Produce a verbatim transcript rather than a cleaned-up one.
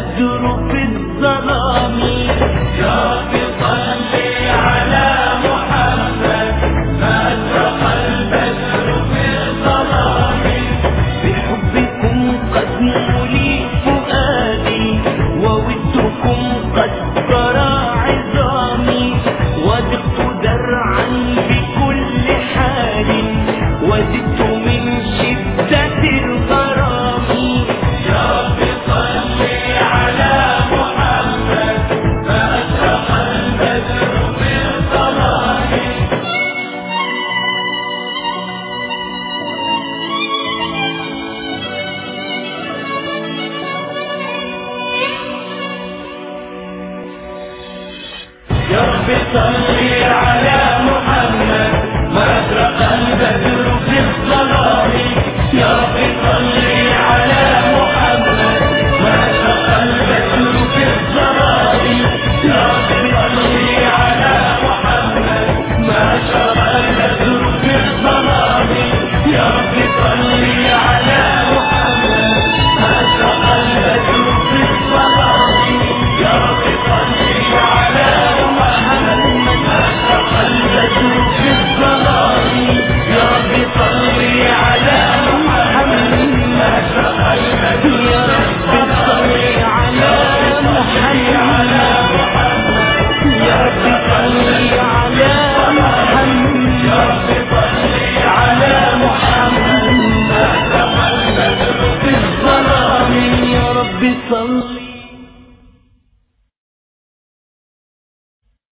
البدر في الظلام. يا رب صل على محمد ما أشرق البدر في الظلام. بحبكم قد ملي فؤادي وودكم قد برى عظامي. وضقت درعا بكل حال وزدت من شدة الغرام. يا رب صل على محمد ما أشرق البدر في الظلام. يا رب صل